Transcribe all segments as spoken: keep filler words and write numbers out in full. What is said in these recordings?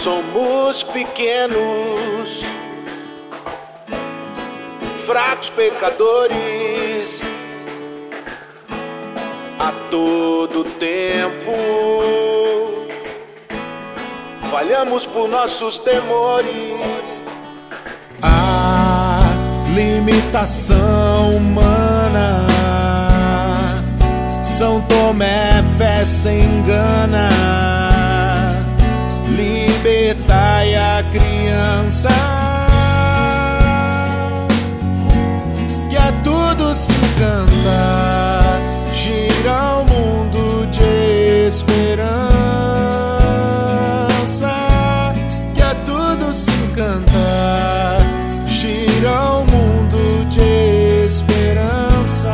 Somos pequenos, fracos pecadores, a todo tempo falhamos por nossos temores. A limitação humana, São Tomé, fé sem engana. Libertai a criança, que a tudo se encanta, gira o mundo de esperança, que a tudo se encanta, gira o mundo de esperança.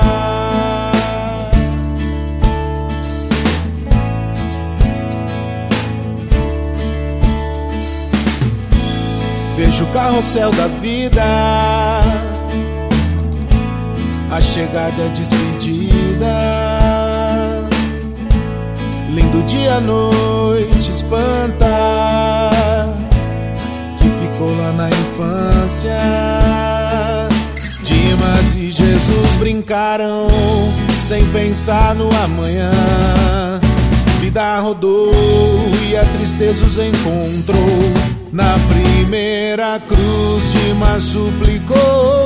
Vejo o carrossel da vida, a chegada e a despedida. Lindo dia, a noite espanta, que ficou lá na infância. Dimas e Jesus brincaram sem pensar no amanhã. Vida rodou e a tristeza os encontrou. Na primeira cruz Dimas suplicou: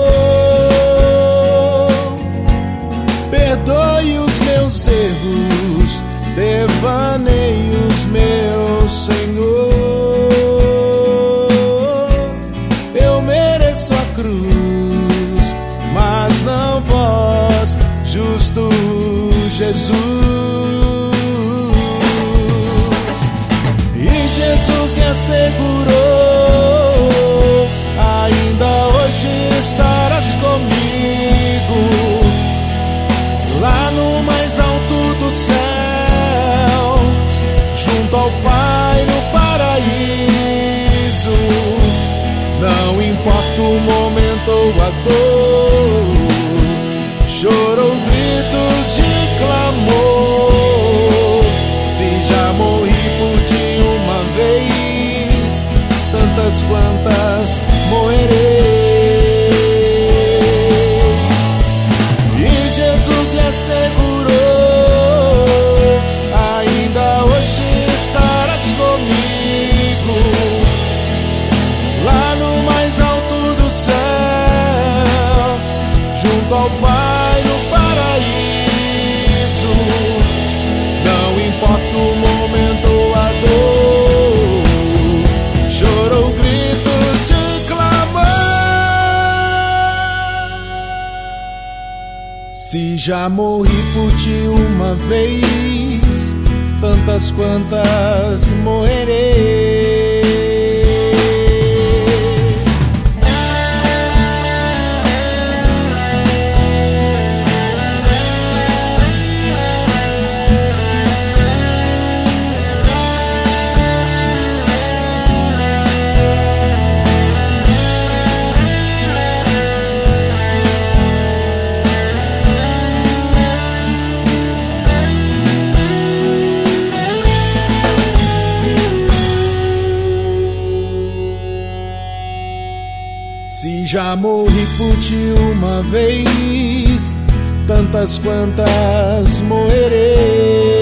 perdoe os meus erros, devaneios, meu Senhor. Eu mereço a cruz, mas não vós, justo Jesus. Jesus lhe assegurou: ainda hoje estarás comigo, lá no mais alto do céu, junto ao Pai no paraíso. Não importa o momento ou a dor, choro ou gritos de clamor. Se já morri por ti uma vez, tantas quantas morrerei. E Jesus lhe assegurou: ainda hoje estarás comigo, lá no mais alto do céu, junto ao Pai no paraíso. Não importa o momento ou a dor, choro ou grito de clamor. Se já morri por ti uma vez, tantas quantas morrerei. Se já morri por ti uma vez, tantas quantas morrerei.